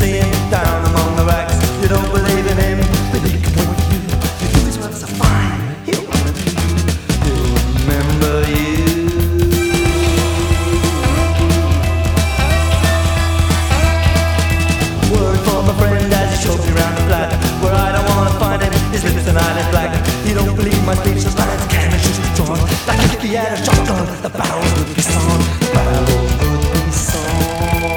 see him down among the racks. You don't believe in him, but he can point you. You do his words are fine, he'll remember you. He'll remember you. Word from a friend as he shows me round the flat, where I don't wanna find him, his lips and eyelids black. You don't believe my speechless lines, cannon shoots drawn. Like if he had a shotgun, the barrels would be sawn. The barrels would be sawn.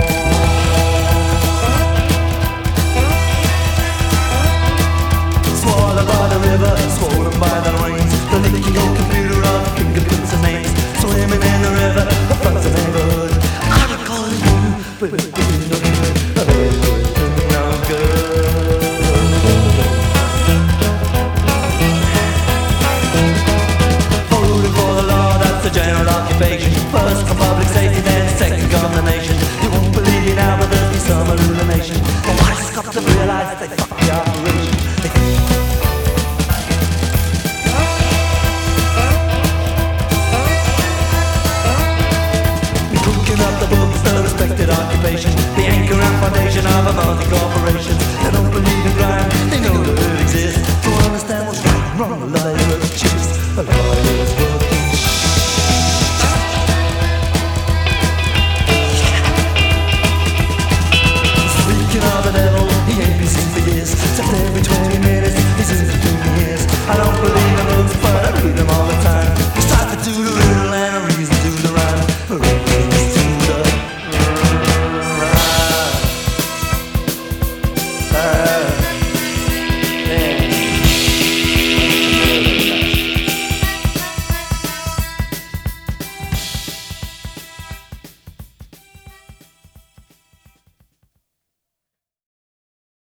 Swallowed by the river, swollen by the rains. The leaky old computer of fingerprints and names. Swimming in the river, across the neighborhood. I would call you, but it would do no good. It would do no good. Voting for the law, that's the general occupation. First for public safety, then second govern the nation. You won't believe it now, but there'll be some illumination. The wise cops have realized they fucked the operation. Cooking up the books, the respected occupation, the anchor and foundation of a multi-corporation. They don't believe in crime, they know that it exists. To understand what's right and wrong, a lawyer's chips, a lawyer's working Speaking of the devil, he ain't been seen for years. Except every 20 minutes, he's in between the years. I don't believe in books, but I read them all the time. It's time to do the